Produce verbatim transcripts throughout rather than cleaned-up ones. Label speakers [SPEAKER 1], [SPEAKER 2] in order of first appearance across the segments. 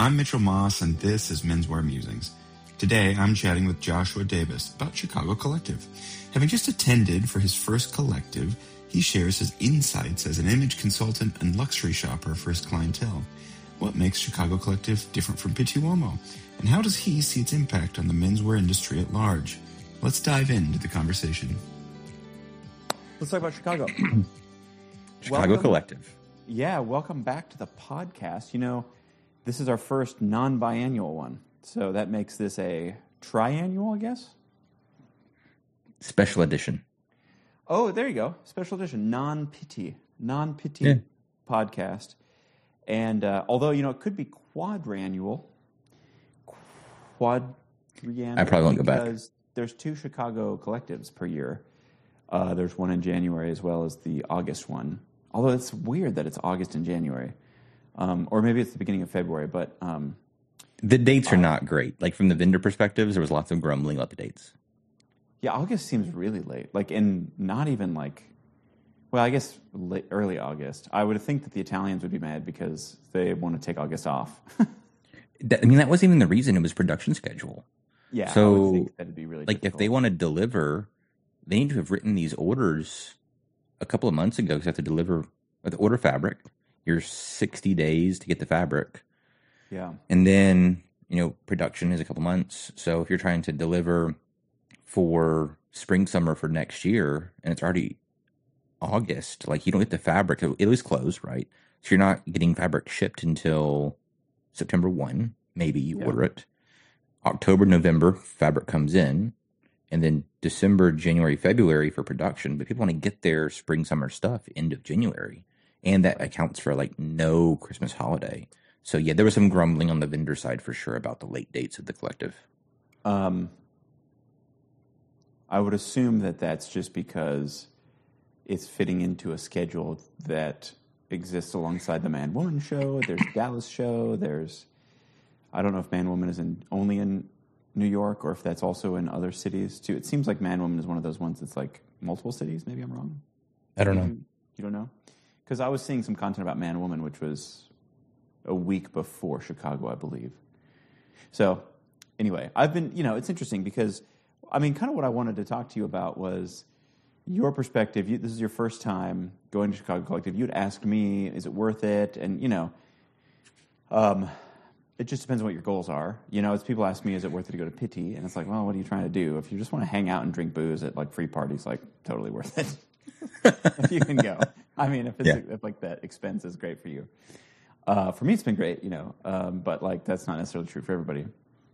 [SPEAKER 1] I'm Mitchell Moss, and this is Menswear Musings. Today, I'm chatting with Joshua Davis about Chicago Collective. Having just attended for his first collective, he shares his insights as an image consultant and luxury shopper for his clientele. What makes Chicago Collective different from Pitti Uomo? And how does he see its impact on the menswear industry at large? Let's dive into the conversation.
[SPEAKER 2] Let's talk about Chicago.
[SPEAKER 3] Chicago
[SPEAKER 2] welcome,
[SPEAKER 3] Collective.
[SPEAKER 2] Yeah, welcome back to the podcast. You know, this is our first non-biannual one, so that makes this a triannual, I guess?
[SPEAKER 3] Special edition.
[SPEAKER 2] Oh, there you go. Special edition. Non-Pitti. Non-Pitti
[SPEAKER 3] yeah.
[SPEAKER 2] podcast. And uh, although, you know, it could be quadrannual. Quadriannual.
[SPEAKER 3] I probably won't go back.
[SPEAKER 2] Because there's two Chicago collectives per year. Uh, there's one in January as well as the August one. Although it's weird that it's August and January. Um, or maybe it's the beginning of February, but... Um,
[SPEAKER 3] the dates are
[SPEAKER 2] uh,
[SPEAKER 3] not great. Like, from the vendor perspectives, there was lots of grumbling about the dates.
[SPEAKER 2] Yeah, August seems really late. Like, and not even like... Well, I guess late, early August. I would think that the Italians would be mad because they want to take August off.
[SPEAKER 3] that, I mean, that wasn't even the reason. It was production schedule.
[SPEAKER 2] Yeah,
[SPEAKER 3] so,
[SPEAKER 2] I would think that'd be really
[SPEAKER 3] like,
[SPEAKER 2] difficult.
[SPEAKER 3] if they want to deliver, they need to have written these orders a couple of months ago because they have to deliver with order fabric. You're sixty days to get the fabric.
[SPEAKER 2] Yeah.
[SPEAKER 3] And then, you know, production is a couple months. So if you're trying to deliver for spring, summer for next year, and it's already August, like, you don't get the fabric. It was closed, right? So you're not getting fabric shipped until September first. Maybe you yeah. order it. October, November, fabric comes in. And then December, January, February for production. But people want to get their spring, summer stuff end of January. And that accounts for, like, no Christmas holiday. So, yeah, there was some grumbling on the vendor side for sure about the late dates of the collective.
[SPEAKER 2] Um, I would assume that that's just because it's fitting into a schedule that exists alongside the Man-Woman show. There's Dallas show. There's, I don't know if Man-Woman is in, only in New York or if that's also in other cities, too. It seems like Man-Woman is one of those ones that's, like, multiple cities. Maybe I'm wrong.
[SPEAKER 3] I don't
[SPEAKER 2] you,
[SPEAKER 3] know.
[SPEAKER 2] You don't know? Because I was seeing some content about Man-Woman, which was a week before Chicago, I believe. So, anyway, I've been, you know, it's interesting because, I mean, kind of what I wanted to talk to you about was your perspective. You, this is your first time going to Chicago Collective. You'd asked me, is it worth it? And, you know, um, it just depends on what your goals are. You know, as people ask me, is it worth it to go to Pitti? And it's like, well, what are you trying to do? If you just want to hang out and drink booze at, like, free parties, like, totally worth it. If you can go. I mean, if it's
[SPEAKER 3] yeah.
[SPEAKER 2] if like that expense is great for you. Uh, for me, it's been great, you know, um, but like that's not necessarily true for everybody.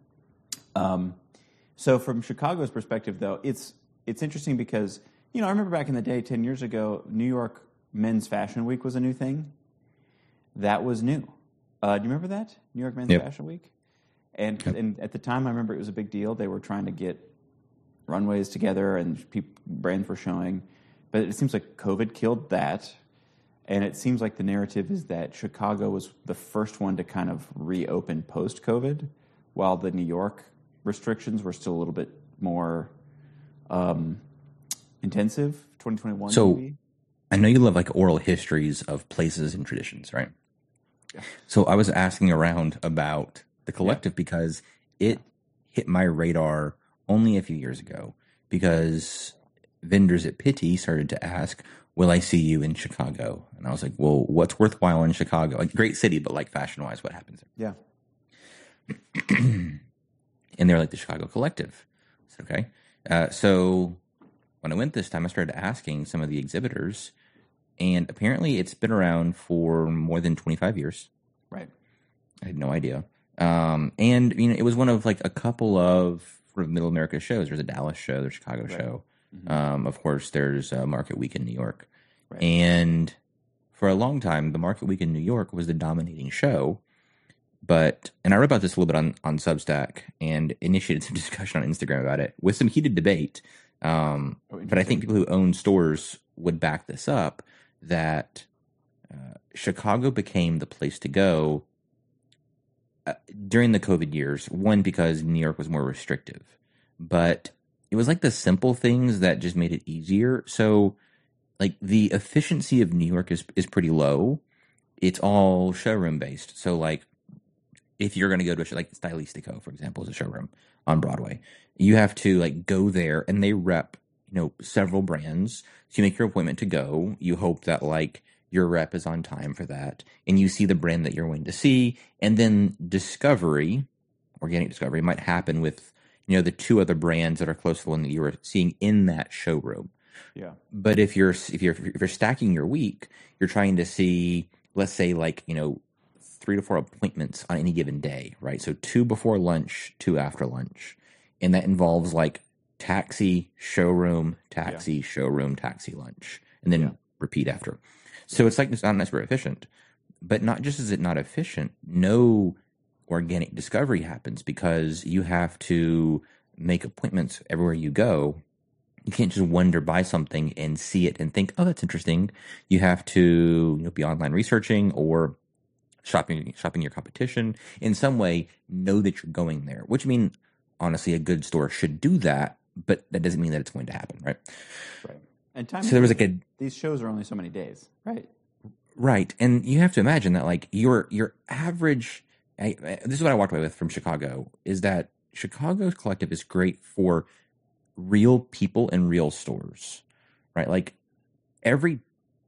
[SPEAKER 2] Um, so from Chicago's perspective, though, it's it's interesting because, you know, I remember back in the day, ten years ago, New York Men's Fashion Week was a new thing. That was new. Uh, do you remember that? New York Men's
[SPEAKER 3] yep.
[SPEAKER 2] Fashion Week? And,
[SPEAKER 3] yep.
[SPEAKER 2] and at the time, I remember it was a big deal. They were trying to get runways together and people, brands were showing. But it seems like COVID killed that. And it seems like the narrative is that Chicago was the first one to kind of reopen post-COVID, while the New York restrictions were still a little bit more um, intensive. twenty twenty-one,
[SPEAKER 3] so,
[SPEAKER 2] maybe?
[SPEAKER 3] I know you love, like, oral histories of places and traditions, right?
[SPEAKER 2] Yeah.
[SPEAKER 3] So I was asking around about the collective yeah. because it hit my radar only a few years ago because vendors at Pitti started to ask, will I see you in Chicago? And I was like, well, what's worthwhile in Chicago? Like, great city, but like fashion-wise, what happens there?
[SPEAKER 2] Yeah.
[SPEAKER 3] And they're like, the Chicago Collective. I said, okay. Uh, so when I went this time, I started asking some of the exhibitors, and apparently it's been around for more than twenty-five years.
[SPEAKER 2] Right.
[SPEAKER 3] I had no idea. Um, and, you know, it was one of like a couple of sort of Middle America shows. There's a Dallas show, there's a Chicago right. show. Mm-hmm. Um, of course, there's a Market Week in New York. Right. And for a long time, the Market Week in New York was the dominating show. But, and I wrote about this a little bit on, on Substack and initiated some discussion on Instagram about it with some heated debate. Um, oh, but I think people who own stores would back this up, that uh, Chicago became the place to go uh, during the COVID years. One, because New York was more restrictive. But it was like the simple things that just made it easier. So, like, the efficiency of New York is, is pretty low. It's all showroom based. So, like, if you're going to go to a show, like Stylistico, for example, is a showroom on Broadway, you have to like go there and they rep, you know, several brands. So you make your appointment to go. You hope that like your rep is on time for that, and you see the brand that you're wanting to see, and then discovery, organic discovery, might happen with, you know, the two other brands that are close to the one that you were seeing in that showroom.
[SPEAKER 2] Yeah.
[SPEAKER 3] But if you're if you're if you're stacking your week, you're trying to see, let's say, like, you know, three to four appointments on any given day, right? So two before lunch, two after lunch, and that involves like taxi, showroom, taxi, yeah. showroom, taxi, lunch, and then yeah. repeat after. So it's like it's not necessarily efficient, but not just is it not efficient, no organic discovery happens because you have to make appointments everywhere you go. You can't just wander by something and see it and think, oh, that's interesting. You have to, you know, be online researching or shopping shopping your competition. In some way, know that you're going there, which I mean, honestly, a good store should do that, but that doesn't mean that it's going to happen, right?
[SPEAKER 2] Right. And time
[SPEAKER 3] so there was like a
[SPEAKER 2] these shows are only so many days, right?
[SPEAKER 3] Right, and you have to imagine that like your your average. I, I, this is what I walked away with from Chicago is that Chicago's Collective is great for real people and real stores, right? Like every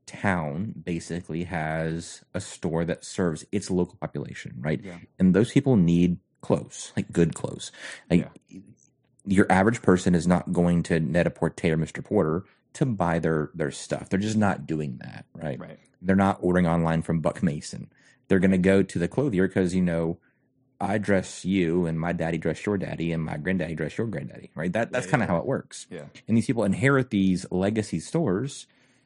[SPEAKER 3] town basically has a store that serves its local population, right?
[SPEAKER 2] Yeah.
[SPEAKER 3] And those people need clothes, like good clothes. Like yeah. your average person is not going to Net-a-Porter or Mister Porter to buy their their stuff. They're just not doing that, right?
[SPEAKER 2] Right.
[SPEAKER 3] They're not ordering online from Buck Mason. They're going to go to the clothier because, you know, I dress you and my daddy dress your daddy and my granddaddy dress your granddaddy, right? That That's yeah, kind of yeah. how it works.
[SPEAKER 2] Yeah.
[SPEAKER 3] And these people inherit these legacy stores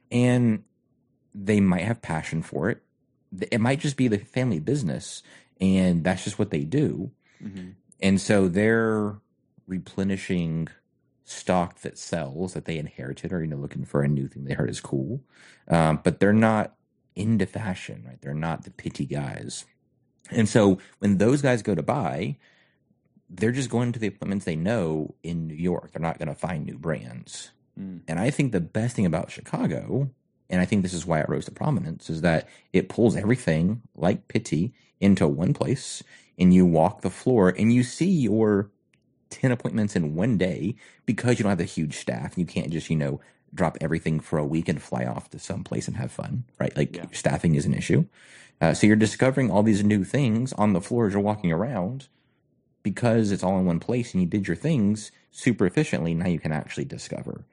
[SPEAKER 3] and they might have passion for it. It might just be the family business and that's just what they do. Mm-hmm. And so they're replenishing stock that sells that they inherited or, you know, looking for a new thing they heard is cool. Um, but they're not into fashion, right? They're not the pitty guys. And so when those guys go to buy, they're just going to the appointments they know in New York. They're not going to find new brands. Mm. And I think the best thing about Chicago, and I think this is why it rose to prominence, is that it pulls everything like Pitti into one place and you walk the floor and you see your ten appointments in one day because you don't have a huge staff. You can't just, you know, drop everything for a week and fly off to some place and have fun, right? Like yeah. staffing is an issue. Uh, so you're discovering all these new things on the floor as you're walking around because it's all in one place and you did your things super efficiently. Now you can actually discover.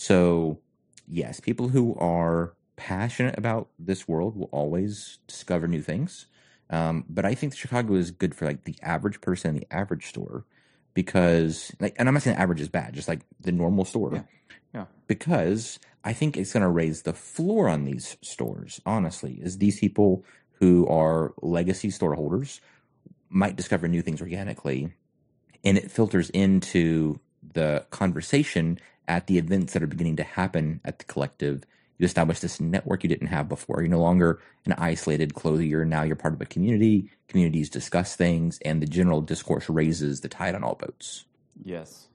[SPEAKER 3] So yes, people who are passionate about this world will always discover new things. Um, but I think Chicago is good for like the average person in the average store because like, and I'm not saying average is bad, just like the normal store.
[SPEAKER 2] Yeah. Yeah.
[SPEAKER 3] Because I think it's going to raise the floor on these stores, honestly, is these people who are legacy store holders might discover new things organically, and it filters into the conversation at the events that are beginning to happen at the collective. You establish this network you didn't have before. You're no longer an isolated clothier. Now you're part of a community. Communities discuss things, and the general discourse raises the tide on all boats.
[SPEAKER 2] Yes.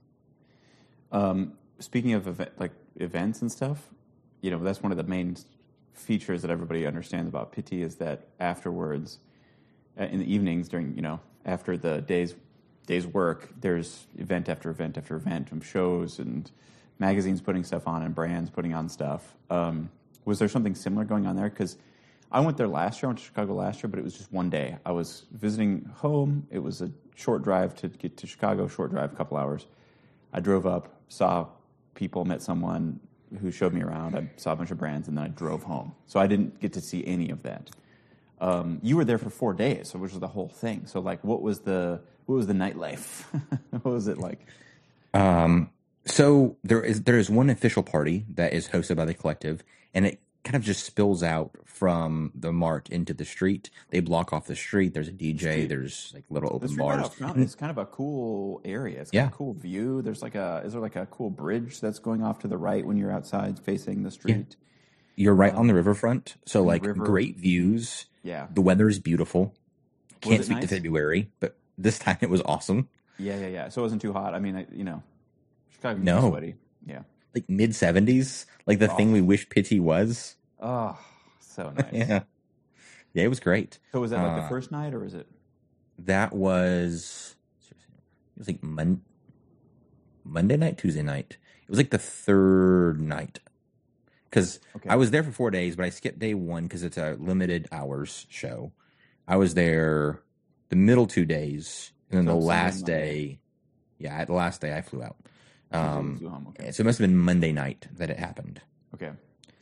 [SPEAKER 2] Um, speaking of event, like events and stuff, you know, that's one of the main features that everybody understands about Pitti is that afterwards, uh, in the evenings during, you know, after the day's day's work, there's event after event after event from shows and magazines putting stuff on and brands putting on stuff. Um, was there something similar going on there? Because I went there last year. I went to Chicago last year, but it was just one day. I was visiting home. It was a short drive to get to Chicago, short drive, a couple hours. I drove up, saw people, met someone who showed me around. I saw a bunch of brands, and then I drove home. So I didn't get to see any of that. Um, you were there for four days, so which was the whole thing. So, like, what was the what was the nightlife? What was it like?
[SPEAKER 3] Um, so there is there is one official party that is hosted by the collective, and it kind of just spills out from the mart into the street. They block off the street. There's a D J. Street. There's like little open bars.
[SPEAKER 2] It's kind of a cool area. It's got yeah. a cool view. There's like a is there like a cool bridge that's going off to the right when you're outside facing the street?
[SPEAKER 3] Yeah. You're right um, on the riverfront. So like river. Great views.
[SPEAKER 2] Yeah.
[SPEAKER 3] The weather is beautiful. Can't speak
[SPEAKER 2] nice?
[SPEAKER 3] to February, but this time it was awesome.
[SPEAKER 2] Yeah, yeah, yeah. So it wasn't too hot. I mean, I, you know, Chicago was
[SPEAKER 3] no.
[SPEAKER 2] sweaty. Yeah.
[SPEAKER 3] Like mid seventies, like the oh. thing we wish Pitti was.
[SPEAKER 2] Oh, so nice.
[SPEAKER 3] yeah. Yeah, it was great.
[SPEAKER 2] So was that like
[SPEAKER 3] uh,
[SPEAKER 2] the first night or was it?
[SPEAKER 3] that was it was like Mon- Monday night, Tuesday night. It was like the third night because
[SPEAKER 2] Okay.
[SPEAKER 3] I was there for four days, but I skipped day one because it's a limited hours show. I was there the middle two days, and then
[SPEAKER 2] So
[SPEAKER 3] the
[SPEAKER 2] Sunday,
[SPEAKER 3] last
[SPEAKER 2] Monday.
[SPEAKER 3] day, yeah, the last day I flew out.
[SPEAKER 2] Tuesday you
[SPEAKER 3] Um,
[SPEAKER 2] flew home. Okay.
[SPEAKER 3] so it must have been Monday night that it happened.
[SPEAKER 2] Okay.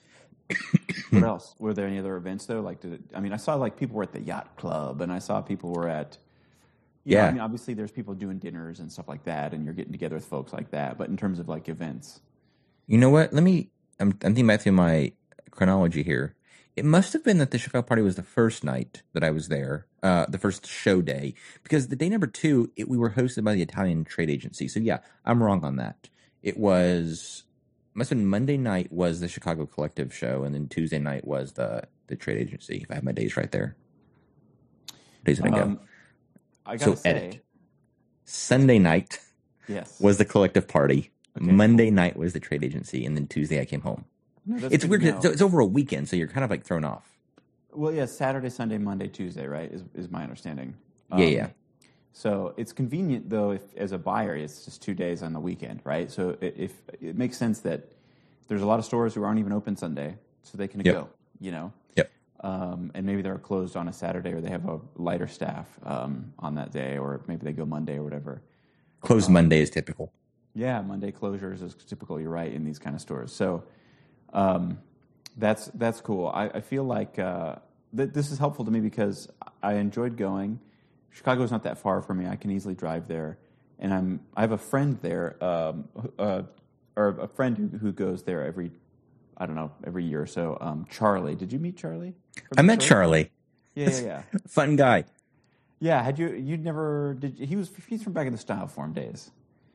[SPEAKER 2] What else? Were there any other events though? Like, did it, I mean, I saw like people were at the yacht club, and I saw people were at. You know,
[SPEAKER 3] Yeah.
[SPEAKER 2] I mean, obviously, there's people doing dinners and stuff like that, and you're getting together with folks like that. But in terms of like events,
[SPEAKER 3] You know what? Let me. I'm, I'm thinking back through my chronology here. It must have been that the Chicago party was the first night that I was there, uh, the first show day, because the day number two, it, we were hosted by the Italian trade agency. So yeah, I'm wrong on that. It was must have been Monday night was the Chicago Collective show, and then Tuesday night was the the trade agency. If I have my days right there, days did I go?
[SPEAKER 2] um, I gotta
[SPEAKER 3] So
[SPEAKER 2] say,
[SPEAKER 3] edit. Sunday night
[SPEAKER 2] yes,
[SPEAKER 3] was the collective party.
[SPEAKER 2] Okay.
[SPEAKER 3] Monday night was the trade agency, and then Tuesday I came home.
[SPEAKER 2] No, that's
[SPEAKER 3] It's
[SPEAKER 2] good
[SPEAKER 3] weird.
[SPEAKER 2] to
[SPEAKER 3] 'Cause
[SPEAKER 2] know.
[SPEAKER 3] It's, it's over a weekend, so you're kind of like thrown off.
[SPEAKER 2] Well, yeah, Saturday, Sunday, Monday, Tuesday, right? Is is my understanding.
[SPEAKER 3] Yeah, yeah.
[SPEAKER 2] So it's convenient though, if as a buyer, it's just two days on the weekend, right? So i- if it makes sense that there's a lot of stores who aren't even open Sunday, so they can
[SPEAKER 3] Yep.
[SPEAKER 2] go, you know.
[SPEAKER 3] Yep.
[SPEAKER 2] Um, and maybe they're closed on a Saturday, or they have a lighter staff um, on that day, or maybe they go Monday or whatever.
[SPEAKER 3] Closed Monday is typical.
[SPEAKER 2] Yeah, Monday closures is typical. You're right in these kind of stores. So um, that's that's cool. I, I feel like uh, th- this is helpful to me because I enjoyed going. Chicago's not that far from me. I can easily drive there, and I'm I have a friend there, um, uh, or a friend who, who goes there every I don't know every year or so. Um, Charlie, did you meet Charlie? from
[SPEAKER 3] I met
[SPEAKER 2] Detroit?
[SPEAKER 3] Charlie.
[SPEAKER 2] Yeah, yeah, yeah.
[SPEAKER 3] Fun guy.
[SPEAKER 2] Yeah, had you you'd never did he was he's from back in the Style Form days.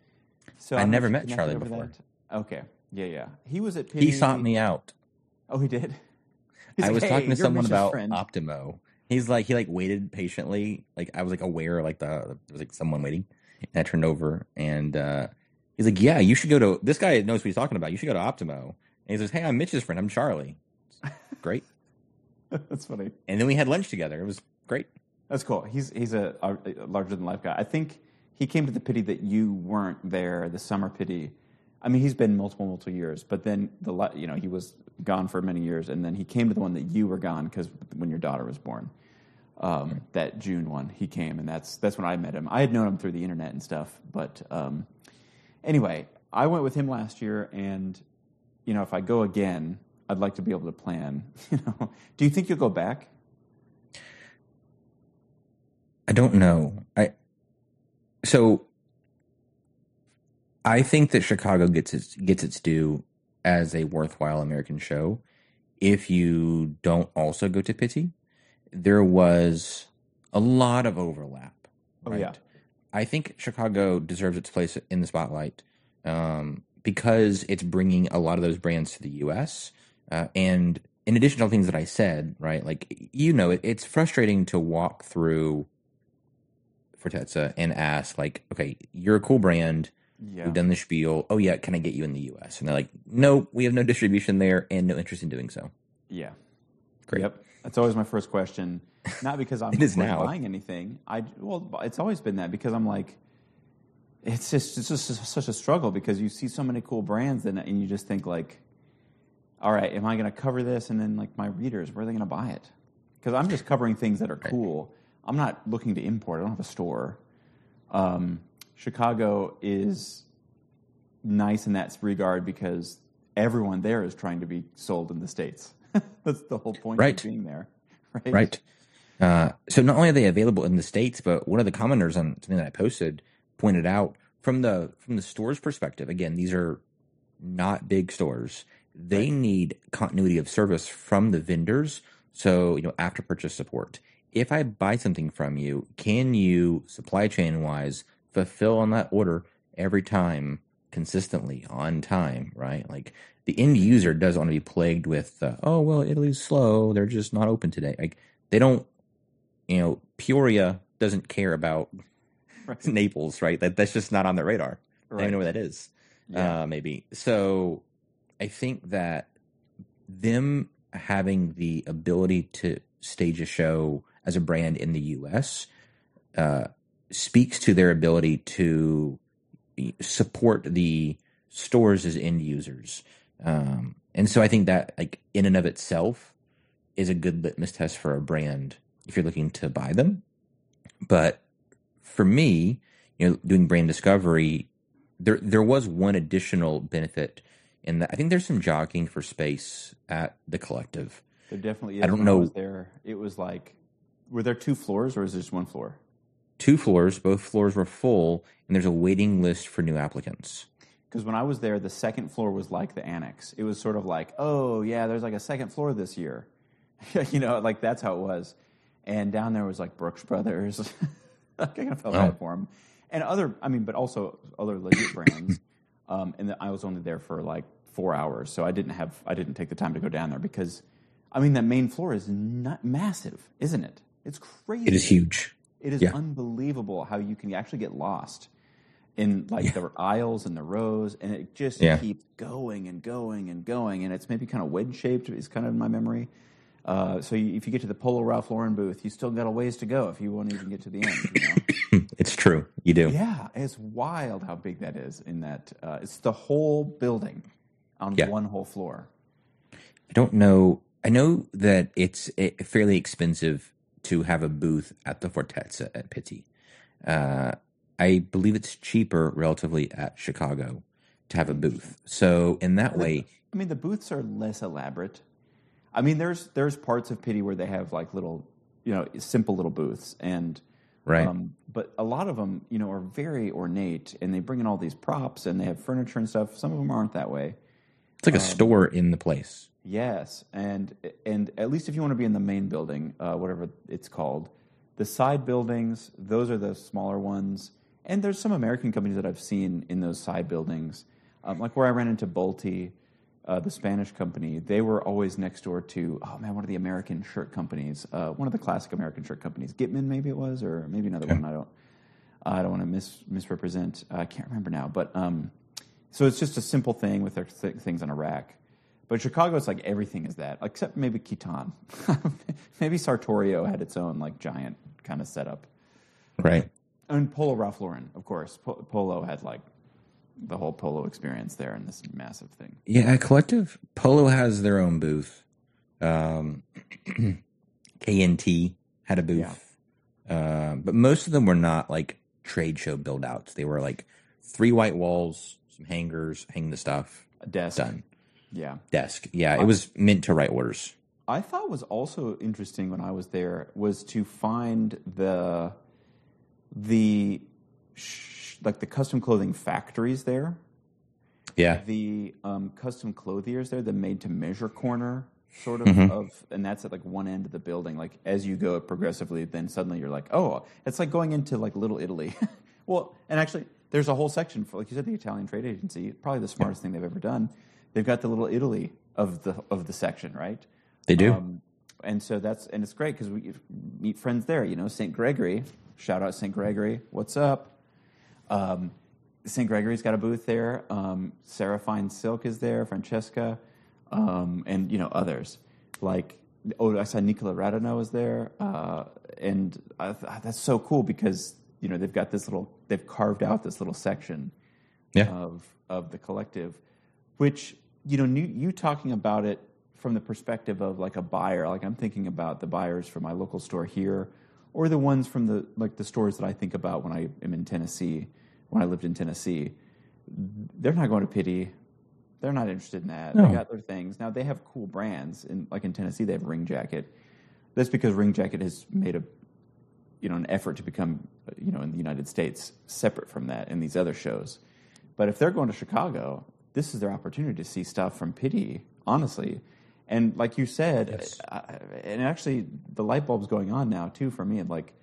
[SPEAKER 2] So
[SPEAKER 3] I
[SPEAKER 2] don't know
[SPEAKER 3] never
[SPEAKER 2] if you
[SPEAKER 3] met
[SPEAKER 2] connected
[SPEAKER 3] Charlie
[SPEAKER 2] over
[SPEAKER 3] before.
[SPEAKER 2] that. Okay, yeah, yeah. He was at Pity.
[SPEAKER 3] He sought me out.
[SPEAKER 2] Oh, he did. He's
[SPEAKER 3] I
[SPEAKER 2] like,
[SPEAKER 3] was
[SPEAKER 2] "Hey,
[SPEAKER 3] talking to
[SPEAKER 2] you're
[SPEAKER 3] someone
[SPEAKER 2] Misha's
[SPEAKER 3] about
[SPEAKER 2] friend."
[SPEAKER 3] Optimo. He's like, he like waited patiently. Like I was like aware, like the there was like someone waiting, and I turned over, and uh, he's like, "Yeah, you should go to." This guy knows what he's talking about. You should go to Optimo. And he says, "Hey, I'm Mitch's friend. I'm Charlie." Great.
[SPEAKER 2] That's funny.
[SPEAKER 3] And then we had lunch together. It was great.
[SPEAKER 2] That's cool. He's he's a, a, a larger than life guy. I think he came to the Pity that you weren't there. The summer Pity. I mean, he's been multiple multiple years, but then the li- you know he was gone for many years, and then he came to the one that you were gone because when your daughter was born. Um, that June one, he came, and that's that's when I met him. I had known him through the internet and stuff, but um, anyway, I went with him last year, and you know, if I go again, I'd like to be able to plan. You know, do you think you'll go back?
[SPEAKER 3] I don't know. I so I think that Chicago gets its gets its due as a worthwhile American show. If you don't also go to Pity, there was a lot of overlap.
[SPEAKER 2] Oh,
[SPEAKER 3] Right?
[SPEAKER 2] yeah.
[SPEAKER 3] I think Chicago deserves its place in the spotlight um, because it's bringing a lot of those brands to the U S. Uh, and in addition to all the things that I said, right, like, you know, it, it's frustrating to walk through Fortezza and ask, like, okay, you're a cool brand.
[SPEAKER 2] Yeah.
[SPEAKER 3] We've done the spiel. Oh, yeah, can I get you in the U S? And they're like, no, we have no distribution there and no interest in doing so.
[SPEAKER 2] Yeah.
[SPEAKER 3] Great.
[SPEAKER 2] Yep. That's always my first question. Not because I'm
[SPEAKER 3] It is
[SPEAKER 2] of course,
[SPEAKER 3] now.
[SPEAKER 2] buying anything. I well, it's always been that because I'm like, it's just it's just such a struggle because you see so many cool brands and and you just think like, all right, am I going to cover this? And then like my readers, where are they going to buy it? Because I'm just covering things that are cool. I'm not looking to import. I don't have a store. Um, Chicago is nice in that regard because everyone there is trying to be sold in the States. That's the whole point
[SPEAKER 3] Right.
[SPEAKER 2] of being there. Right.
[SPEAKER 3] Right. Uh, so not only are they available in the States, but one of the commenters on something that I posted pointed out from the from the store's perspective, again, these are not big stores. They need continuity of service from the vendors. So, you know, after purchase support. If I buy something from you, can you supply chain wise fulfill on that order every time consistently on time, right? Like the end user doesn't want to be plagued with, uh, oh, well, Italy's slow. They're just not open today. Like they don't, you know, Peoria doesn't care about
[SPEAKER 2] Right.
[SPEAKER 3] Naples, right? That That's just not on their radar. I don't
[SPEAKER 2] Right.
[SPEAKER 3] even know where that is.
[SPEAKER 2] Yeah.
[SPEAKER 3] Uh, maybe. So I think that them having the ability to stage a show as a brand in the U S uh, speaks to their ability to support the stores as end users. Um, and so I think that, like, in and of itself is a good litmus test for a brand if you're looking to buy them. But for me, you know, doing brand discovery, there there was one additional benefit in that I think there's some jockeying for space at the Collective.
[SPEAKER 2] There definitely is.
[SPEAKER 3] I don't
[SPEAKER 2] When
[SPEAKER 3] know.
[SPEAKER 2] I was there, it was like, were there two floors or is there just one floor?
[SPEAKER 3] Two floors, both floors were full, and there's a waiting list for new applicants.
[SPEAKER 2] Because when I was there, the second floor was like the annex. It was sort of like, oh, yeah, there's like a second floor this year. You know, like that's how it was. And down there was like Brooks Brothers. I kind of felt
[SPEAKER 3] Oh.
[SPEAKER 2] bad for them. And other, I mean, but also other legit brands. Um, and I was only there for like four hours. So I didn't have, I didn't take the time to go down there because, I mean, that main floor is not massive, isn't it? It's crazy.
[SPEAKER 3] It is huge.
[SPEAKER 2] It is
[SPEAKER 3] Yeah.
[SPEAKER 2] unbelievable how you can actually get lost in like
[SPEAKER 3] Yeah.
[SPEAKER 2] the aisles and the rows, and it just
[SPEAKER 3] Yeah.
[SPEAKER 2] keeps going and going and going, and it's maybe kind of wedge shaped. Is kind of in my memory. Uh, so you, if you get to the Polo Ralph Lauren booth, you still got a ways to go if you want to even get to the end. You know?
[SPEAKER 3] It's true. You do.
[SPEAKER 2] Yeah, it's wild how big that is. In that, uh, it's the whole building on
[SPEAKER 3] Yeah.
[SPEAKER 2] one whole floor.
[SPEAKER 3] I don't know. I know that it's eh, fairly expensive to have a booth at the Fortezza at Pitti. Uh, I believe it's cheaper relatively at Chicago to have a booth. So in that way,
[SPEAKER 2] I mean, the booths are less elaborate. I mean, there's there's parts of Pitti where they have like little, you know, simple little booths, and
[SPEAKER 3] right?
[SPEAKER 2] Um, but a lot of them, you know, are very ornate, and they bring in all these props, and they have furniture and stuff. Some of them aren't that way.
[SPEAKER 3] It's like a store in the place.
[SPEAKER 2] Yes, and and at least if you want to be in the main building, uh, whatever it's called, the side buildings, those are the smaller ones. And there's some American companies that I've seen in those side buildings, um, like where I ran into Bolte, uh, the Spanish company. They were always next door to, oh man, one of the American shirt companies, uh, one of the classic American shirt companies, Gitman maybe it was, or maybe another
[SPEAKER 3] Okay.
[SPEAKER 2] one. I don't, I don't want to mis- misrepresent. I can't remember now, but um, so it's just a simple thing with their th- things on a rack. But Chicago, it's like everything is that, except maybe Kitan. Maybe Sartorio had its own like giant kind of setup.
[SPEAKER 3] Right.
[SPEAKER 2] And Polo Ralph Lauren, of course. Po- Polo had like the whole Polo experience there in this massive thing.
[SPEAKER 3] Yeah, at Collective, Polo has their own booth. Um, K N T had a booth. Uh, but most of them were not like trade show build outs. They were like three white walls, some hangers, hang the stuff.
[SPEAKER 2] A desk.
[SPEAKER 3] Done.
[SPEAKER 2] Yeah.
[SPEAKER 3] Desk. Yeah, it was meant to write orders.
[SPEAKER 2] I thought was also interesting when I was there was to find the the sh- like the custom clothing factories there.
[SPEAKER 3] Yeah.
[SPEAKER 2] The um, custom clothiers there, the made to measure corner sort of,
[SPEAKER 3] Mhm.
[SPEAKER 2] of, and that's at like one end of the building. Like as you go progressively, then suddenly you're like, oh, it's like going into like Little Italy. Well, and actually, there's a whole section for, like you said, the Italian Trade Agency. Probably the smartest thing they've ever done. They've got the Little Italy of the of the section, right?
[SPEAKER 3] They do.
[SPEAKER 2] Um, and so that's and it's great because we meet friends there. You know, Saint Gregory. Shout out Saint Gregory. What's up? Um, Saint Gregory's got a booth there. Um, Sarah Fine Silk is there. Francesca, um, and you know others like oh I saw Nicola Radano is there, uh, and I th- that's so cool because you know they've got this little they've carved out this little section
[SPEAKER 3] Yeah.
[SPEAKER 2] of of the Collective, which you know you, you talking about it from the perspective of like a buyer. Like I'm thinking about the buyers from my local store here, or the ones from the like the stores that I think about when I am in Tennessee. When I lived in Tennessee, they're not going to Pitti. They're not interested in that.
[SPEAKER 3] No.
[SPEAKER 2] They got their things. Now they have cool brands, and like in Tennessee, they have Ring Jacket. That's because Ring Jacket has made a, you know, an effort to become, you know, in the United States separate from that in these other shows. But if they're going to Chicago, this is their opportunity to see stuff from Pitti, honestly. And like you said,
[SPEAKER 3] Yes.
[SPEAKER 2] I, and actually the light bulb's going on now too for me. Like,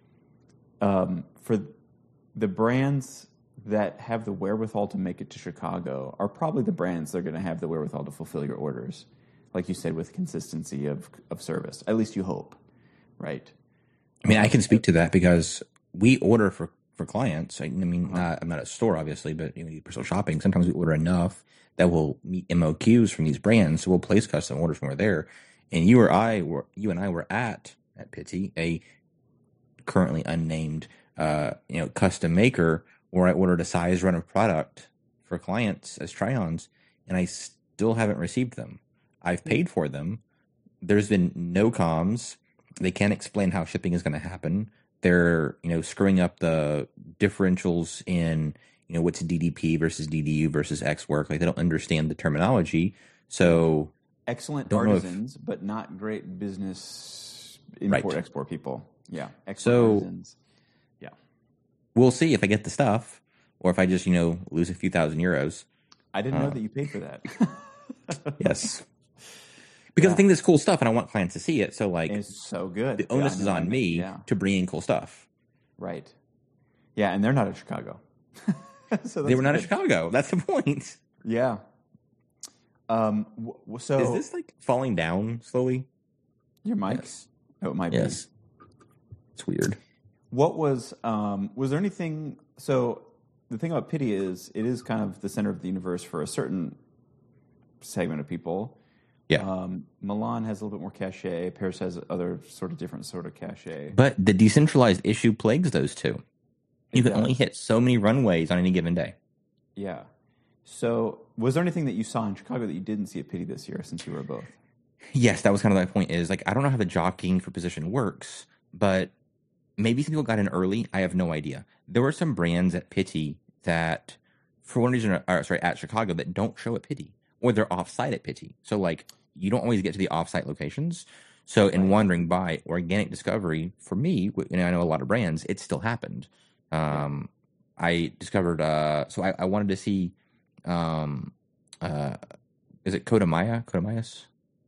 [SPEAKER 2] um, for the brands that have the wherewithal to make it to Chicago are probably the brands that are going to have the wherewithal to fulfill your orders, like you said, with consistency of of service. At least you hope, right?
[SPEAKER 3] I mean, I can speak to that because we order for, for clients. I, I mean, not, I'm not a store, obviously, but you know, personal shopping. Sometimes we order enough that will meet M O Qs from these brands, so we'll place custom orders when we're there. And you or I were, you and I were at at Pitti, a currently unnamed, uh, you know, custom maker where I ordered a size run of product for clients as try-ons, and I still haven't received them. I've paid for them. There's been no comms. They can't explain how shipping is going to happen. They're, you know, screwing up the differentials in, you know, what's D D P versus D D U versus X work. Like, they don't understand the terminology. So
[SPEAKER 2] excellent
[SPEAKER 3] don't know if-
[SPEAKER 2] artisans, but not great business
[SPEAKER 3] Right.
[SPEAKER 2] import export people. Yeah, excellent
[SPEAKER 3] So-
[SPEAKER 2] artisans. Yeah,
[SPEAKER 3] we'll see if I get the stuff or if I just, you know, lose a few thousand euros.
[SPEAKER 2] I didn't know
[SPEAKER 3] Uh,
[SPEAKER 2] that you paid for that.
[SPEAKER 3] Yes. Because
[SPEAKER 2] Yeah.
[SPEAKER 3] I think this cool stuff and I want clients to see it. So, like,
[SPEAKER 2] It's so good.
[SPEAKER 3] the onus
[SPEAKER 2] Yeah, I
[SPEAKER 3] is
[SPEAKER 2] know, I
[SPEAKER 3] on
[SPEAKER 2] mean,
[SPEAKER 3] me
[SPEAKER 2] Yeah,
[SPEAKER 3] to bring in cool stuff.
[SPEAKER 2] right. Yeah, and they're not in Chicago. So
[SPEAKER 3] They
[SPEAKER 2] that's
[SPEAKER 3] were not in
[SPEAKER 2] good.
[SPEAKER 3] Chicago. That's the point.
[SPEAKER 2] Yeah. Um. w- w- So
[SPEAKER 3] Is this like falling down slowly?
[SPEAKER 2] your mic?
[SPEAKER 3] Yes.
[SPEAKER 2] Oh, it might
[SPEAKER 3] Yes.
[SPEAKER 2] be.
[SPEAKER 3] It's weird.
[SPEAKER 2] What was um? Was there anything? So the thing about Pity is it is kind of the center of the universe for a certain segment of people.
[SPEAKER 3] Yeah.
[SPEAKER 2] Um, Milan has a little bit more cachet. Paris has other sort of different sort of cachet.
[SPEAKER 3] But the decentralized issue plagues those two. You
[SPEAKER 2] It
[SPEAKER 3] can only
[SPEAKER 2] does.
[SPEAKER 3] hit so many runways on any given day.
[SPEAKER 2] Yeah. So was there anything that you saw in Chicago that you didn't see at Pity this year since you were both?
[SPEAKER 3] Yes, that was kind of my point is like, I don't know how the jockeying for position works, but maybe some people got in early. I have no idea. There were some brands at Pity that, for one reason, or sorry, at Chicago that don't show at Pity, or they're offsite at Pity. So like, you don't always get to the offsite locations. So in
[SPEAKER 2] Right.
[SPEAKER 3] wandering by organic discovery, for me, you know, I know a lot of brands, it still happened. Um, I discovered, uh, so I, I wanted to see, um, uh, is it Kodamaya? Kodamayas?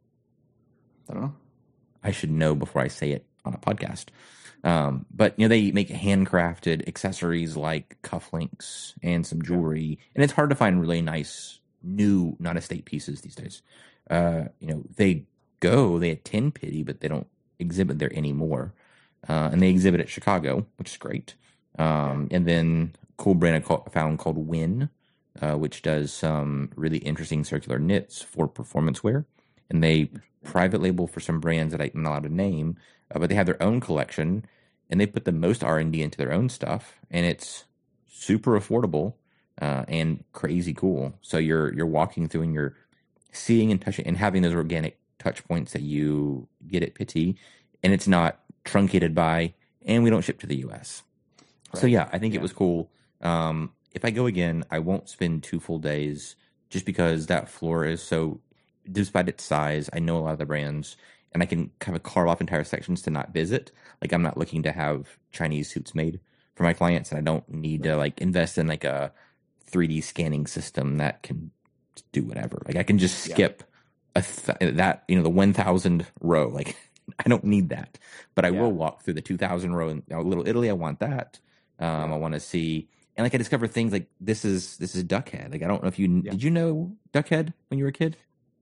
[SPEAKER 2] I don't know.
[SPEAKER 3] I should know before I say it on a podcast. Um, but you know, they make handcrafted accessories like cufflinks and some jewelry, and it's hard to find really nice new non-estate pieces these days. Uh, you know, they go, they attend Pity, but they don't exhibit there anymore. Uh, and they exhibit at Chicago, which is great. Um, and then cool brand I found called Win, uh, which does some really interesting circular knits for performance wear. And they private label for some brands that I'm not allowed to name, uh, but they have their own collection, and they put the most R and D into their own stuff, and it's super affordable uh, and crazy cool. So you're you're walking through and you're seeing and touching and having those organic touch points that you get at Pity, and it's not truncated by, and we don't ship to the U S. So
[SPEAKER 2] Right.
[SPEAKER 3] yeah, I think
[SPEAKER 2] Yeah.
[SPEAKER 3] it was cool. Um, if I go again, I won't spend two full days just because that floor is so, despite its size, I know a lot of the brands, and I can kind of carve off entire sections to not visit. Like, I'm not looking to have Chinese suits made for my clients, and I don't need to like invest in like a three D scanning system that can do whatever. Like, I can just
[SPEAKER 2] Yeah.
[SPEAKER 3] skip a th- that, you know, the one thousand row. Like, I don't need that, but I
[SPEAKER 2] Yeah.
[SPEAKER 3] will walk through the two thousand row in uh, Little Italy. I want that. Um, I want to see, and like I discovered things like this is this is Duckhead. Like, I don't know if you
[SPEAKER 2] Yeah.
[SPEAKER 3] did you know Duckhead when you were a kid?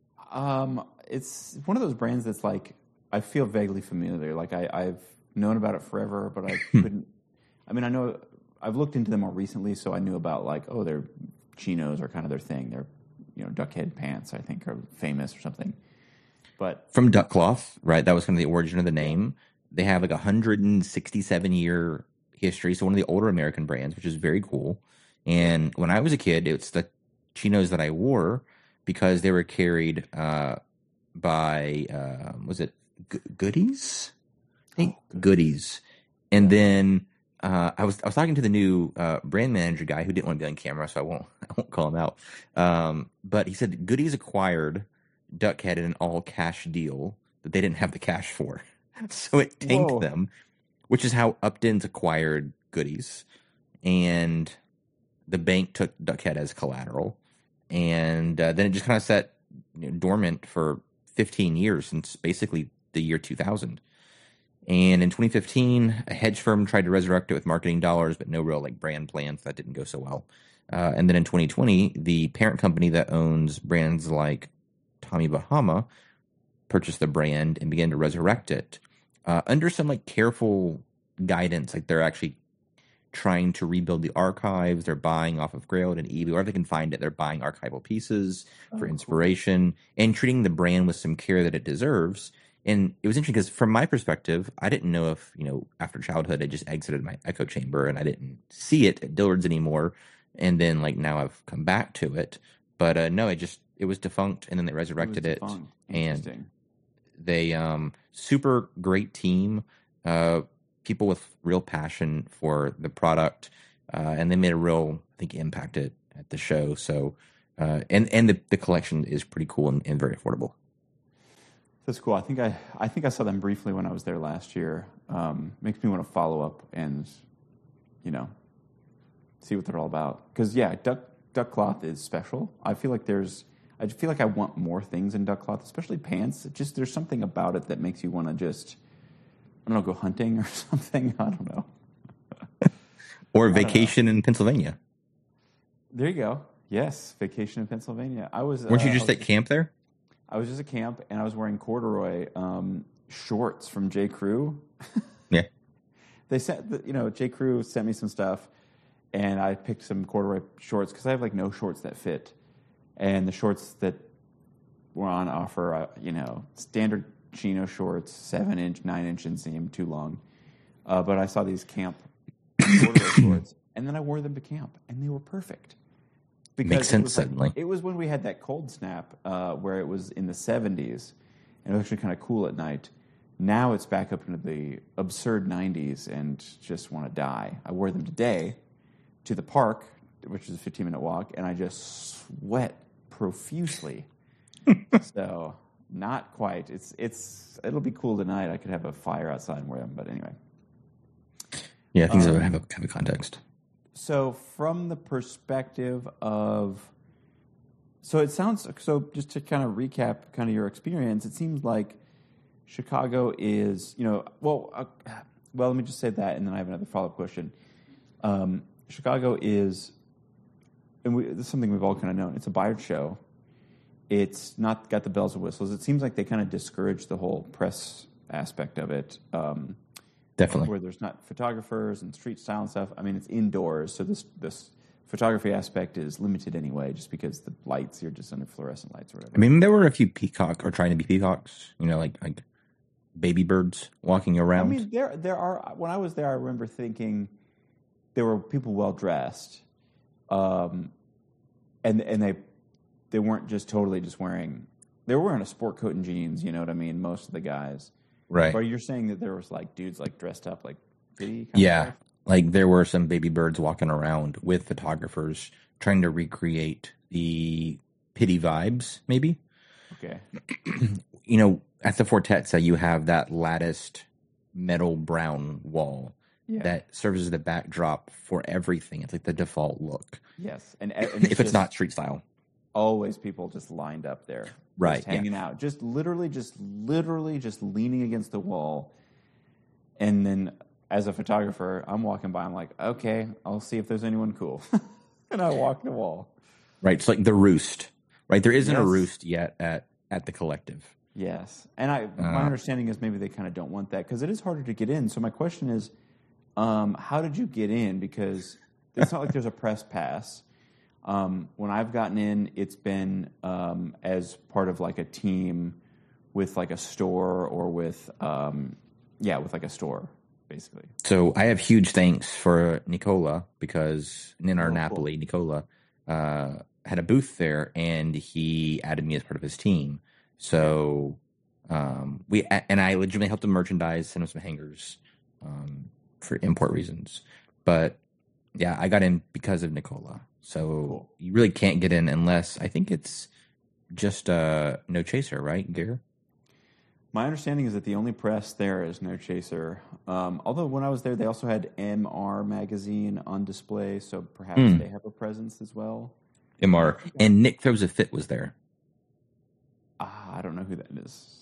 [SPEAKER 2] Um, it's one of those brands that's like I feel vaguely familiar. Like I, I've known about it forever, but I couldn't. I mean, I know I've looked into them more recently, so I knew about like oh, their chinos are kind of their thing. Their you know Duckhead pants, I think, are famous or something. But
[SPEAKER 3] From duck cloth, right? That was kind of the origin of the name. They have like a hundred and sixty-seven year history, so one of the older American brands, which is very cool. And when I was a kid, it's the chinos that I wore because they were carried uh, by uh, was it G- Goodies? I think
[SPEAKER 2] Oh,
[SPEAKER 3] Goodies. And then uh, I was I was talking to the new uh, brand manager guy who didn't want to be on camera, so I won't I won't call him out. Um, but he said Goodies acquired Duckhead in an all cash deal that they didn't have the cash for, so it tanked
[SPEAKER 2] Whoa.
[SPEAKER 3] them, which is how Upton's acquired Goodies, and the bank took Duckhead as collateral, and uh, then it just kind of sat you know, dormant for fifteen years since basically the year two thousand. And in twenty fifteen, a hedge firm tried to resurrect it with marketing dollars, but no real like brand plans. That didn't go so well. Uh, and then in twenty twenty, the parent company that owns brands like Tommy Bahama purchased the brand and began to resurrect it uh, under some like careful guidance. Like they're actually trying to rebuild the archives. They're buying off of Grailed and eBay, or if they can find it, they're buying archival pieces for
[SPEAKER 2] Oh, cool.
[SPEAKER 3] inspiration and treating the brand with some care that it deserves. And it was interesting because from my perspective, I didn't know if, you know, after childhood, I just exited my echo chamber and I didn't see it at Dillard's anymore. And then like now I've come back to it. But uh, no, it just, it was defunct and then they resurrected it.
[SPEAKER 2] it
[SPEAKER 3] And they, um, super great team, uh, people with real passion for the product. Uh, and they made a real, I think, impact at, at the show. So, uh, and, and the, the collection is pretty cool and, and very affordable.
[SPEAKER 2] That's cool. I think I, I think I saw them briefly when I was there last year. Um, makes me want to follow up and, you know, see what they're all about. Because yeah, duck duck cloth is special. I feel like there's, I feel like I want more things in duck cloth, especially pants. It just there's something about it that makes you want to just, I don't know, go hunting or something. I don't know.
[SPEAKER 3] Or vacation in Pennsylvania.
[SPEAKER 2] There you go. Yes, vacation in Pennsylvania. I was.
[SPEAKER 3] Weren't
[SPEAKER 2] uh,
[SPEAKER 3] you just at camp there?
[SPEAKER 2] I was just at camp, and I was wearing corduroy um, shorts from J. Crew.
[SPEAKER 3] Yeah.
[SPEAKER 2] They sent, you know, J. Crew sent me some stuff, and I picked some corduroy shorts because I have like no shorts that fit, and the shorts that were on offer, uh, you know, standard chino shorts, seven inch, nine inch inseam, too long. Uh, but I saw these camp corduroy shorts, and then I wore them to camp, and they were perfect. Because
[SPEAKER 3] Makes sense,
[SPEAKER 2] like,
[SPEAKER 3] suddenly.
[SPEAKER 2] it was when we had that cold snap uh, where it was in the seventies, and it was actually kind of cool at night. Now it's back up into the absurd nineties and just want to die. I wore them today to the park, which is a fifteen-minute walk, and I just sweat profusely. So not quite. It's it's it'll be cool tonight. I could have a fire outside and wear them, but anyway.
[SPEAKER 3] Yeah, things
[SPEAKER 2] um,
[SPEAKER 3] have a have a context.
[SPEAKER 2] So from the perspective of, so it sounds, so just to kind of recap kind of your experience, it seems like Chicago is, you know, well, uh, well, let me just say that, and then I have another follow-up question. Um, Chicago is, and we, this is something we've all kind of known, it's a Bayard show. It's not got the bells and whistles. It seems like they kind of discourage the whole press aspect of it. Um
[SPEAKER 3] Definitely.
[SPEAKER 2] Where there's not photographers and street style and stuff. I mean, it's indoors, so this this photography aspect is limited anyway, just because the lights, you're just under fluorescent lights or whatever.
[SPEAKER 3] I mean, there were a few peacock or trying to be peacocks, you know, like like baby birds walking around.
[SPEAKER 2] I mean, there there are. When I was there, I remember thinking there were people well dressed, um, and and they they weren't just totally just wearing. They were wearing a sport coat and jeans. You know what I mean? Most of the guys.
[SPEAKER 3] Right.
[SPEAKER 2] But you're saying that there was like dudes like dressed up like kitty?
[SPEAKER 3] Yeah. Like there were some baby birds walking around with photographers trying to recreate the pity vibes, maybe.
[SPEAKER 2] Okay.
[SPEAKER 3] You know, at the Fortezza, you have that latticed metal brown wall yeah. that serves as the backdrop for everything. It's like the default look.
[SPEAKER 2] Yes. And, and it's
[SPEAKER 3] if it's not street style.
[SPEAKER 2] Always people just lined up there.
[SPEAKER 3] Right.
[SPEAKER 2] Just hanging
[SPEAKER 3] yeah.
[SPEAKER 2] out. Just literally, just literally just leaning against the wall. And then as a photographer, I'm walking by, I'm like, okay, I'll see if there's anyone cool. And I walk the wall.
[SPEAKER 3] Right. It's like the roost. Right. There isn't
[SPEAKER 2] yes.
[SPEAKER 3] a roost yet at, at the Collective.
[SPEAKER 2] Yes. And I,
[SPEAKER 3] uh,
[SPEAKER 2] my understanding is maybe they kind of don't want that because it is harder to get in. So my question is, um, how did you get in? Because it's not like there's a press pass. Um, when I've gotten in, it's been um, as part of like a team with like a store or with, um, yeah, with like a store, basically.
[SPEAKER 3] So I have huge thanks for Nicola because Ninar oh, Napoli, cool. Nicola, uh, had a booth there and he added me as part of his team. So um, we and I legitimately helped him merchandise, send him some hangers um, for import reasons. But yeah, I got in because of Nicola. So cool. You really can't get in unless I think it's just uh, No Chaser, right, Gare?
[SPEAKER 2] My understanding is that the only press there is No Chaser. Um, although when I was there, they also had M R magazine on display, so perhaps mm. they have a presence as well.
[SPEAKER 3] M R and Nick Throws a Fit was there.
[SPEAKER 2] Ah, I don't know who that is.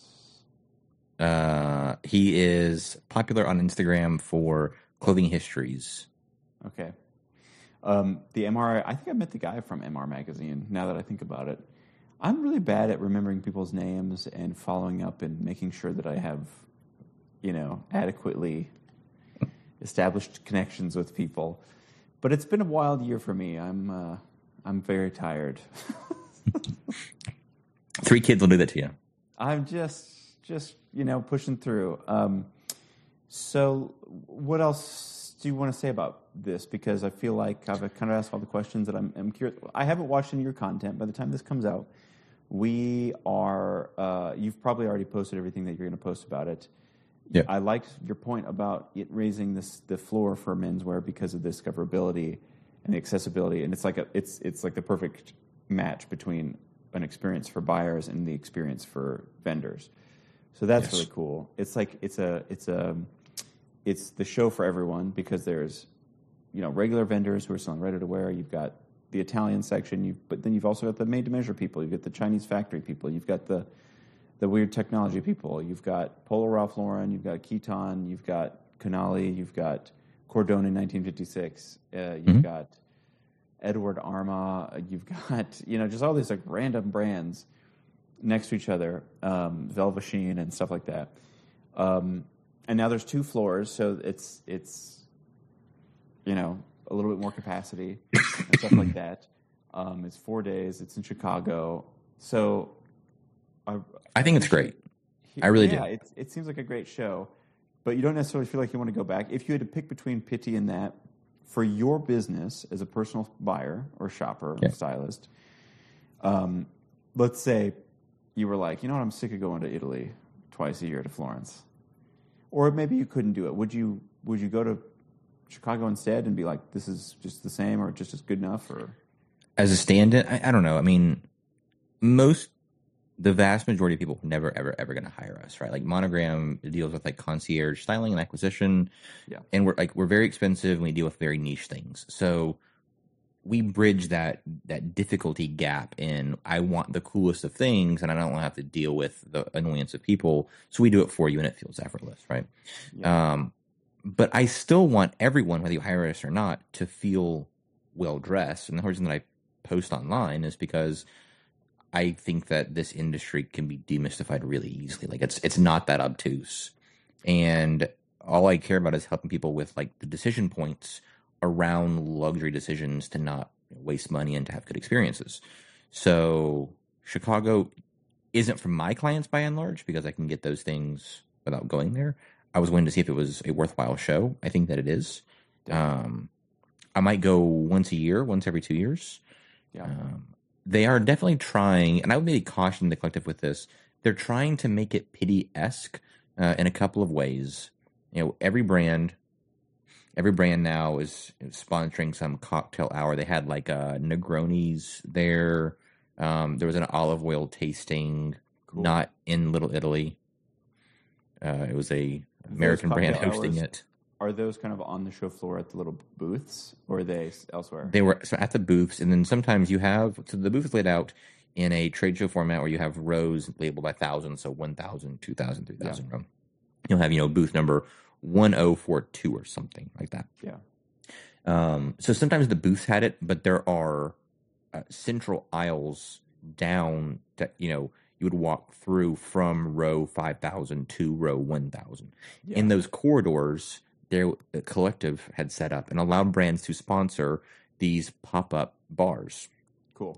[SPEAKER 3] Uh, he is popular on Instagram for clothing histories.
[SPEAKER 2] Okay. Um, the M R, I think I met the guy from M R magazine. Now that I think about it, I'm really bad at remembering people's names and following up and making sure that I have, you know, adequately established connections with people. But it's been a wild year for me. I'm, uh, I'm very tired.
[SPEAKER 3] Three kids will do that to you.
[SPEAKER 2] I'm just, just you know, pushing through. Um, so, what else do you want to say about this? Because I feel like I've kind of asked all the questions that I'm, I'm curious. I haven't watched any of your content. By the time this comes out, we are. Uh, you've probably already posted everything that you're going to post about it.
[SPEAKER 3] Yeah.
[SPEAKER 2] I liked your point about it raising this the floor for menswear because of the discoverability and the accessibility, and it's like a, it's it's like the perfect match between an experience for buyers and the experience for vendors. So that's
[SPEAKER 3] Yes.
[SPEAKER 2] really cool. It's like it's a it's a it's the show for everyone because there's you know regular vendors who are selling ready to wear. You've got the Italian section, you but then you've also got the made to measure people. You've got the Chinese factory people. You've got the the weird technology people. You've got Polo Ralph Lauren. You've got Keaton. You've got Canali. You've got Cordone in nineteen fifty-six. Uh, you've
[SPEAKER 3] Mm-hmm.
[SPEAKER 2] got Edward Arma. You've got you know just all these like random brands next to each other, um, Velveteen and stuff like that. Um, and now there's two floors, so it's it's you know a little bit more capacity and stuff like that. Um, it's four days. It's in Chicago, so I,
[SPEAKER 3] I think it's great. I really do.
[SPEAKER 2] yeah, it it seems like a great show, but you don't necessarily feel like you want to go back. If you had to pick between Pitti and that for your business as a personal buyer or shopper
[SPEAKER 3] Yeah.
[SPEAKER 2] or stylist, um, let's say you were like, you know what, I'm sick of going to Italy twice a year to Florence, or maybe you couldn't do it. Would you? Would you go to Chicago instead and be like, this is just the same or just as good enough? Or
[SPEAKER 3] As a stand-in, I, I don't know. I mean, most, the vast majority of people are never, ever, ever going to hire us, right? Like Monogram deals with like concierge styling and acquisition,
[SPEAKER 2] yeah,
[SPEAKER 3] and we're like we're very expensive and we deal with very niche things. So we bridge that that difficulty gap in I want the coolest of things and I don't want to have to deal with the annoyance of people. So we do it for you and it feels effortless, right?
[SPEAKER 2] yeah.
[SPEAKER 3] Um, but I still want everyone, whether you hire us or not, to feel well dressed. And the reason that I post online is because I think that this industry can be demystified really easily. Like it's it's not that obtuse, and all I care about is helping people with like the decision points around luxury decisions to not waste money and to have good experiences. So Chicago isn't for my clients by and large because I can get those things without going there. I was willing to see if it was a worthwhile show. I think that it is. Um, I might go once a year, once every two years.
[SPEAKER 2] Yeah.
[SPEAKER 3] Um, they are definitely trying, and I would maybe caution the collective with this. They're trying to make it Pitti-esque uh, in a couple of ways. You know, every brand, every brand now is, is sponsoring some cocktail hour. They had like uh, Negronis there. Um, there was an olive oil tasting,
[SPEAKER 2] Cool.
[SPEAKER 3] not in Little Italy. Uh, it was a American brand
[SPEAKER 2] cocktail
[SPEAKER 3] hosting
[SPEAKER 2] hours-
[SPEAKER 3] it.
[SPEAKER 2] Are those kind of on the show floor at the little booths, or are they elsewhere?
[SPEAKER 3] They were so at the booths, and then sometimes you have so the booth is laid out in a trade show format where you have rows labeled by thousands, so one thousand, two thousand, three thousand row. You'll have, you know, booth number one oh four two or something like that.
[SPEAKER 2] Yeah.
[SPEAKER 3] Um, so sometimes the booths had it, but there are uh, central aisles down that, you know, you would walk through from row five thousand to row one thousand.
[SPEAKER 2] Yeah.
[SPEAKER 3] In those corridors, their the collective had set up and allowed brands to sponsor these pop-up bars.
[SPEAKER 2] Cool.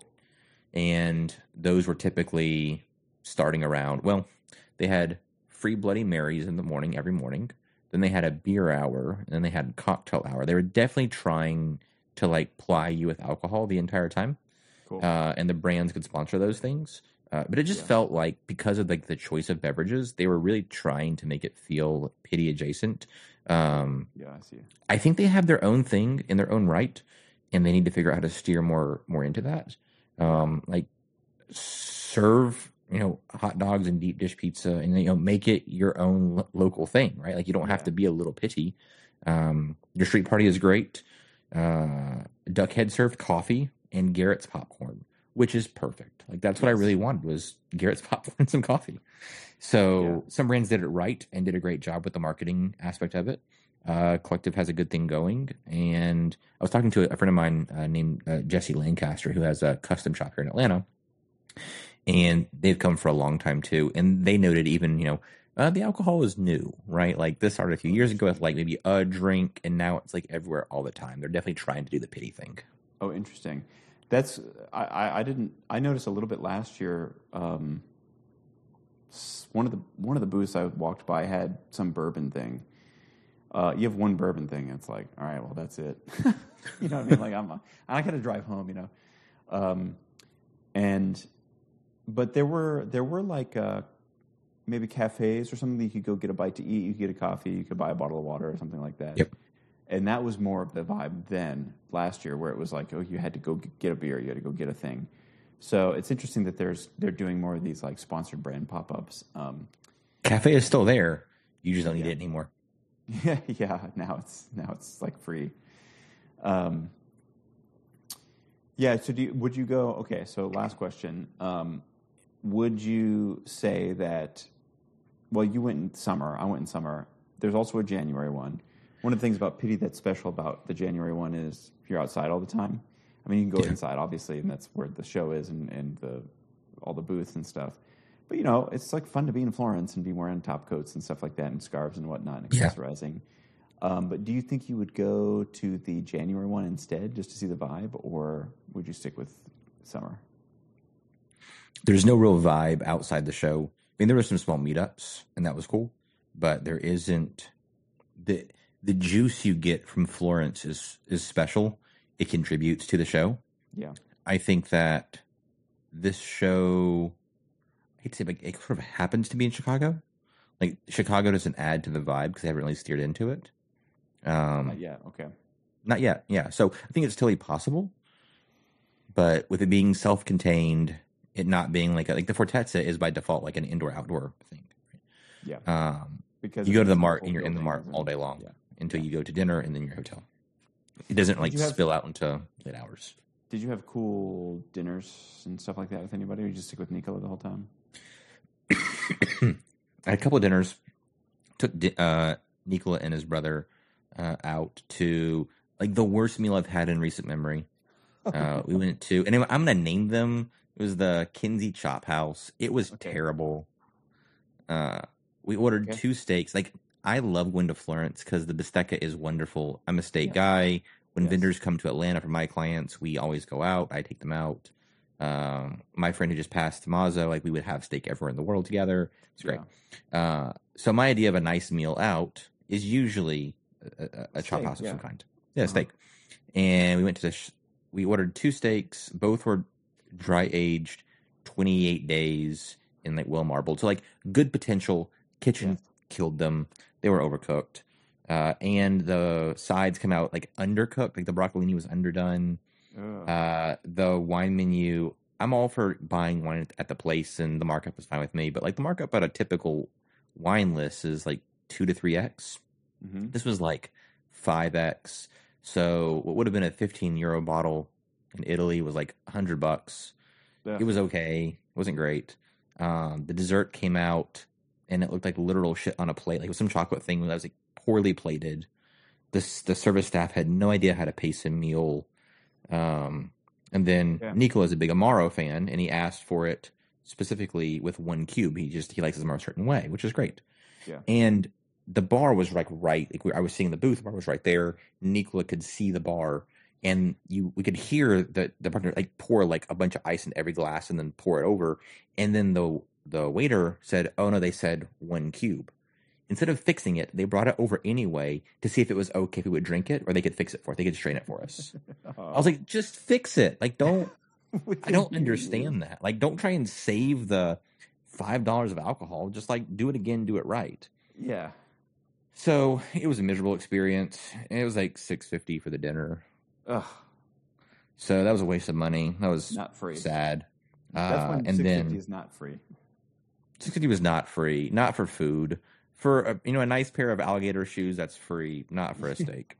[SPEAKER 3] And those were typically starting around, well, they had free Bloody Marys in the morning, every morning. Then they had a beer hour, and then they had cocktail hour. They were definitely trying to like ply you with alcohol the entire time.
[SPEAKER 2] Cool.
[SPEAKER 3] Uh, and the brands could sponsor those things. Uh, but it just
[SPEAKER 2] Yeah.
[SPEAKER 3] felt like because of like the choice of beverages, they were really trying to make it feel Pitti adjacent. Um,
[SPEAKER 2] Yeah, I see.
[SPEAKER 3] I think they have their own thing in their own right, and they need to figure out how to steer more more into that. Um, like serve, you know, hot dogs and deep dish pizza, and you know, make it your own lo- local thing, right? Like you don't have
[SPEAKER 2] Yeah.
[SPEAKER 3] to be a little Pitti. Um, your street party is great. Uh, Duckhead served coffee and Garrett's popcorn, which is perfect. Like that's what I
[SPEAKER 2] Yes.
[SPEAKER 3] really wanted was Garrett's popcorn and some coffee. So
[SPEAKER 2] Yeah.
[SPEAKER 3] some brands did it right and did a great job with the marketing aspect of it. Uh, Collective has a good thing going, and I was talking to a friend of mine uh, named uh, Jesse Lancaster, who has a custom shop here in Atlanta, and they've come for a long time too. And they noted even, you know, uh, the alcohol is new, right? Like this started a few years ago with like maybe a drink, and now it's like everywhere all the time. They're definitely trying to do the Pitti thing.
[SPEAKER 2] Oh, interesting. That's I, I, I didn't I noticed a little bit last year. Um, s- one of the one of the booths I walked by had some bourbon thing. Uh, you have one bourbon thing, and it's like, all right, well, that's it. You know what I mean? Like I'm, I got to drive home, you know. Um, and but there were there were like uh, maybe cafes or something that you could go get a bite to eat. You could get a coffee. You could buy a bottle of water or something like that.
[SPEAKER 3] Yep.
[SPEAKER 2] And that was more of the vibe then last year, where it was like, oh, you had to go get a beer, you had to go get a thing. So it's interesting that there's they're doing more of these like sponsored brand pop ups. Um,
[SPEAKER 3] Cafe is still there. You just don't need
[SPEAKER 2] Yeah.
[SPEAKER 3] it anymore.
[SPEAKER 2] yeah, yeah. Now it's now it's like free. Um, yeah. So do you, would you go? Okay. So last question. Um, would you say that? Well, you went in summer. I went in summer. There's also a January one. One of the things about Pity that's special about the January one is you're outside all the time. I mean, you can go
[SPEAKER 3] Yeah.
[SPEAKER 2] inside, obviously, and that's where the show is and, and the all the booths and stuff. But, you know, it's like fun to be in Florence and be wearing top coats and stuff like that and scarves and whatnot and
[SPEAKER 3] Yeah.
[SPEAKER 2] accessorizing. Um, but do you think you would go to the January one instead just to see the vibe, or would you stick with summer?
[SPEAKER 3] There's no real vibe outside the show. I mean, there were some small meetups, and that was cool. But there isn't the the juice you get from Florence is is special. It contributes to the show.
[SPEAKER 2] Yeah.
[SPEAKER 3] I think that this show, I hate to say, but it sort of happens to be in Chicago. Like Chicago doesn't add to the vibe because they haven't really steered into it. Um,
[SPEAKER 2] Not yet. Okay.
[SPEAKER 3] Not yet, yeah. So I think it's totally possible, but with it being self-contained, it not being like a, like the Fortezza is by default like an indoor-outdoor thing.
[SPEAKER 2] Yeah.
[SPEAKER 3] Um,
[SPEAKER 2] Because
[SPEAKER 3] you go to the
[SPEAKER 2] it's a
[SPEAKER 3] mart
[SPEAKER 2] full
[SPEAKER 3] and you're in the
[SPEAKER 2] building,
[SPEAKER 3] mart
[SPEAKER 2] isn't
[SPEAKER 3] all
[SPEAKER 2] it?
[SPEAKER 3] day long
[SPEAKER 2] Yeah.
[SPEAKER 3] until
[SPEAKER 2] Yeah.
[SPEAKER 3] you go to dinner and then your hotel. It doesn't like
[SPEAKER 2] you have-
[SPEAKER 3] spill out into late hours.
[SPEAKER 2] Did you have cool dinners and stuff like that with anybody, or you just stick with Nicola the whole time?
[SPEAKER 3] I had a couple of dinners. Took di- uh, Nicola and his brother uh, out to like the worst meal I've had in recent memory. Uh, we went to, and anyway, I'm going to name them. It was the Kinsey Chop House. It was
[SPEAKER 2] Okay.
[SPEAKER 3] terrible. Uh, we ordered
[SPEAKER 2] Okay.
[SPEAKER 3] two steaks. Like I love going to Florence because the bistecca is wonderful. I'm a steak
[SPEAKER 2] Yes.
[SPEAKER 3] guy. When
[SPEAKER 2] Yes.
[SPEAKER 3] vendors come to Atlanta for my clients, we always go out. I take them out. Um, my friend who just passed, Tommaso, like we would have steak everywhere in the world together. It's great. Uh, so my idea of a nice meal out is usually a, a, a chop
[SPEAKER 2] Steak,
[SPEAKER 3] house of
[SPEAKER 2] yeah.
[SPEAKER 3] some kind. Yeah,
[SPEAKER 2] Uh-huh.
[SPEAKER 3] steak. And we went to the. Sh- we ordered two steaks. Both were dry aged, twenty-eight days in like well marbled. So like good potential. Kitchen
[SPEAKER 2] Yes.
[SPEAKER 3] killed them. They were overcooked. Uh, and the sides come out like undercooked. Like the broccolini was underdone.
[SPEAKER 2] Ugh.
[SPEAKER 3] Uh, the wine menu, I'm all for buying wine at the place, and the markup is fine with me. But like the markup at a typical wine list is like two to three x.
[SPEAKER 2] Mhm.
[SPEAKER 3] This was like five x. So what would have been a fifteen euro bottle in Italy was like a hundred bucks.
[SPEAKER 2] Ugh.
[SPEAKER 3] It was okay. It wasn't great. Um, the dessert came out, and it looked like literal shit on a plate. Like it was some chocolate thing that was like poorly plated. This the service staff had no idea how to pace a meal. Um, and then
[SPEAKER 2] Yeah.
[SPEAKER 3] Nicola's a big Amaro fan, and he asked for it specifically with one cube. He just he likes his Amaro a certain way, which is great.
[SPEAKER 2] Yeah.
[SPEAKER 3] And the bar was like right. Like we, I was seeing the booth, the bar was right there. Nicola could see the bar, and you we could hear the the partner like pour like a bunch of ice in every glass and then pour it over. And then the the waiter said, "Oh no," they said one cube. Instead of fixing it, they brought it over anyway to see if it was okay if we would drink it, or they could fix it for us. They could strain it for us. I was like, just fix it. Like, don't. I don't understand that. Like, don't try and save the five dollars of alcohol. Just like do it again, do it right.
[SPEAKER 2] Yeah.
[SPEAKER 3] So it was a miserable experience. It was like six fifty for the dinner.
[SPEAKER 2] Ugh.
[SPEAKER 3] So that was a waste of money. That was
[SPEAKER 2] Not free.
[SPEAKER 3] sad.
[SPEAKER 2] That's
[SPEAKER 3] Uh,
[SPEAKER 2] when
[SPEAKER 3] and
[SPEAKER 2] six fifty
[SPEAKER 3] then
[SPEAKER 2] is not free.
[SPEAKER 3] six fifty was not free. Not for food. For a, you know a nice pair of alligator shoes, that's free. Not for a steak.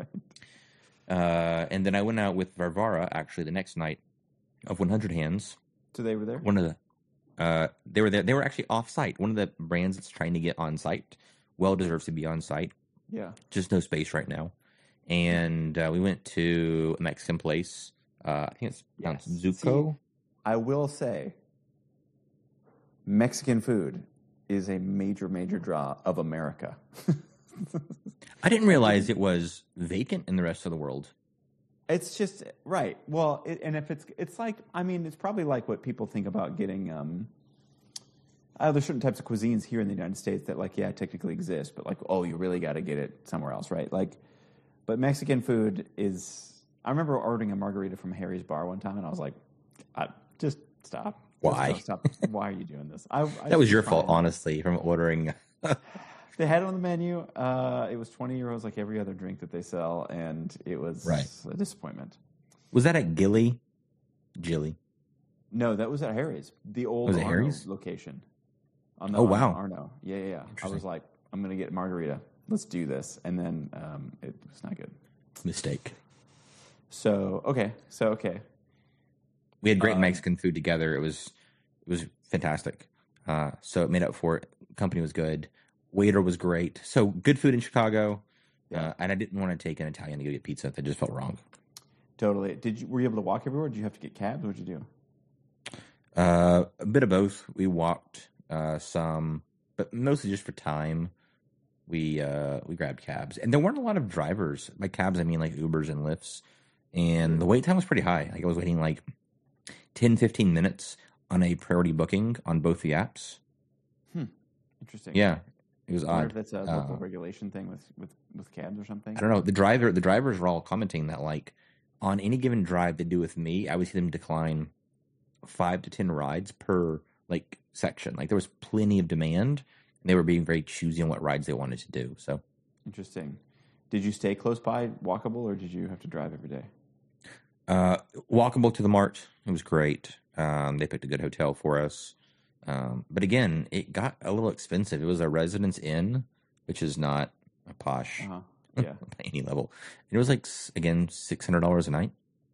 [SPEAKER 3] uh, and then I went out with Varvara actually the next night of one hundred Hands.
[SPEAKER 2] So they were there?
[SPEAKER 3] One of the uh, they were there. They were actually off site. One of the brands that's trying to get on site. Well deserves to be on site.
[SPEAKER 2] Yeah.
[SPEAKER 3] Just no space right now. And uh, we went to a Mexican place. Uh, I think it's pronounced
[SPEAKER 2] Yes.
[SPEAKER 3] Zuko.
[SPEAKER 2] I will say, Mexican food is a major, major draw of America.
[SPEAKER 3] I didn't realize it was vacant in the rest of the world.
[SPEAKER 2] It's just right. Well, it, and if it's it's like I mean, it's probably like what people think about getting um, Uh, there's certain types of cuisines here in the United States that, like, yeah, technically exist, but like, oh, you really got to get it somewhere else, right? Like, but Mexican food is. I remember ordering a margarita from Harry's Bar one time, and I was like, I, just stop.
[SPEAKER 3] Why?
[SPEAKER 2] Just stop. Why are you doing this? I, I
[SPEAKER 3] that was your
[SPEAKER 2] fine.
[SPEAKER 3] fault, honestly, from ordering.
[SPEAKER 2] They had it on the menu. Uh, it was twenty euros, like every other drink that they sell, and it was
[SPEAKER 3] right.
[SPEAKER 2] a disappointment.
[SPEAKER 3] Was that at Gilly? Gilly?
[SPEAKER 2] No, that was at Harry's, the old
[SPEAKER 3] was it
[SPEAKER 2] Arno
[SPEAKER 3] Harry's?
[SPEAKER 2] location. On the
[SPEAKER 3] oh,
[SPEAKER 2] Arno,
[SPEAKER 3] wow.
[SPEAKER 2] Arno. Yeah, yeah, yeah. I was like, I'm going to get margarita. Let's do this. And then um, it was not good.
[SPEAKER 3] Mistake.
[SPEAKER 2] So, okay. So, okay.
[SPEAKER 3] We had great
[SPEAKER 2] um,
[SPEAKER 3] Mexican food together. It was it was fantastic. Uh, so it made up for it. Company was good. Waiter was great. So good food in Chicago. Yeah. Uh, and I didn't want to take an Italian to go get pizza. That just felt wrong.
[SPEAKER 2] Totally. Did you, were you able to walk everywhere? Or did you have to get cabs? What did you do?
[SPEAKER 3] Uh, a bit of both. We walked uh, some, but mostly just for time. We uh, we grabbed cabs, and there weren't a lot of drivers. By cabs, I mean like Ubers and Lyfts. And the wait time was pretty high. Like I was waiting like ten, fifteen minutes on a priority booking on both the apps.
[SPEAKER 2] Hmm. Interesting.
[SPEAKER 3] Yeah, it was
[SPEAKER 2] I wonder
[SPEAKER 3] odd.
[SPEAKER 2] if that's a local
[SPEAKER 3] uh,
[SPEAKER 2] regulation thing with, with, with cabs or something.
[SPEAKER 3] I don't know. The driver, the drivers were all commenting that like on any given drive they do with me, I would see them decline five to ten rides per like section. Like there was plenty of demand, and they were being very choosy on what rides they wanted to do. So
[SPEAKER 2] interesting. Did you stay close by, walkable, or did you have to drive every day?
[SPEAKER 3] Uh, walkable to the Mart. It was great. Um, they picked a good hotel for us. Um, but again, it got a little expensive. It was a Residence Inn, which is not a posh
[SPEAKER 2] uh-huh. yeah.
[SPEAKER 3] by any level. And it was like, again, six hundred dollars a night.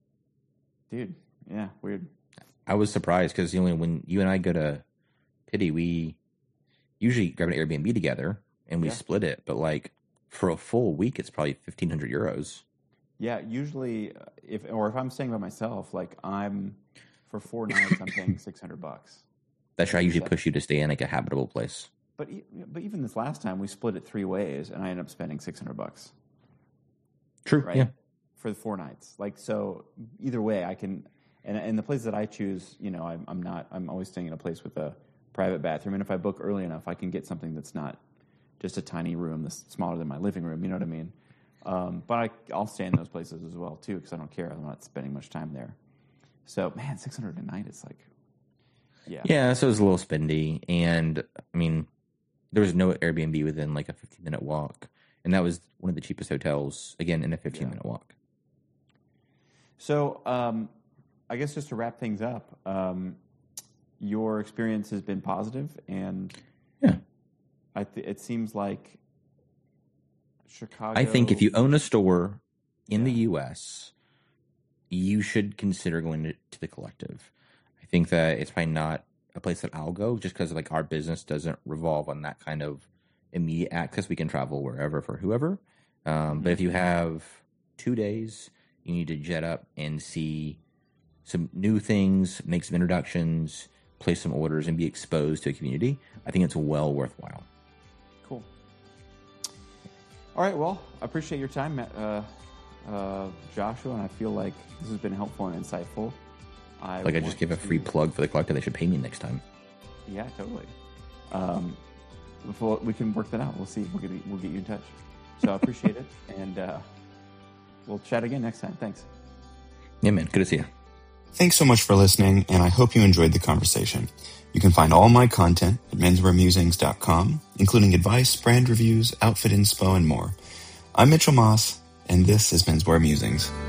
[SPEAKER 2] Dude, yeah, weird.
[SPEAKER 3] I was surprised because you know, when you and I go to Pity, we usually grab an Airbnb together and we yeah. split it. But like for a full week, it's probably fifteen hundred euros.
[SPEAKER 2] Yeah, usually, if or if I'm staying by myself, like I'm for four nights, I'm paying six hundred bucks.
[SPEAKER 3] That's why I usually push you to stay in like a habitable place.
[SPEAKER 2] But but even this last time, we split it three ways, and I ended up spending six hundred bucks.
[SPEAKER 3] True.
[SPEAKER 2] Right?
[SPEAKER 3] Yeah.
[SPEAKER 2] For the four nights, like so, either way, I can. And and the places that I choose, you know, I'm, I'm not. I'm always staying in a place with a private bathroom, and if I book early enough, I can get something that's not just a tiny room that's smaller than my living room. You know what I mean? Um, but I, I'll stay in those places as well, too, because I don't care. I'm not spending much time there. So, man, six hundred dollars a night is like, yeah.
[SPEAKER 3] Yeah, so it was a little spendy. And, I mean, there was no Airbnb within like a fifteen-minute walk. And that was one of the cheapest hotels, again, in a fifteen-minute yeah. walk.
[SPEAKER 2] So, um, I guess just to wrap things up, um, your experience has been positive, and
[SPEAKER 3] yeah,
[SPEAKER 2] I th- it seems like Chicago.
[SPEAKER 3] I think if you own a store in yeah. the U S, you should consider going to, to the Collective. I think that it's probably not a place that I'll go just because like our business doesn't revolve on that kind of immediate access. We can travel wherever for whoever. Um, mm-hmm. But if you have two days, you need to jet up and see some new things, make some introductions, place some orders, and be exposed to a community. I think it's well worthwhile.
[SPEAKER 2] Cool. All right, well, I appreciate your time, uh, uh, Joshua, and I feel like this has been helpful and insightful. I
[SPEAKER 3] like I just gave a free plug for the Collective. They should pay me next time.
[SPEAKER 2] Yeah, totally. Um, we'll, we can work that out. We'll see. We'll get, we'll get you in touch. So I appreciate it, and uh, we'll chat again next time. Thanks.
[SPEAKER 3] Yeah, man. Good to see you.
[SPEAKER 1] Thanks so much for listening, and I hope you enjoyed the conversation. You can find all my content at menswear musings dot com, including advice, brand reviews, outfit inspo, and more. I'm Mitchell Moss, and this is Menswear Musings.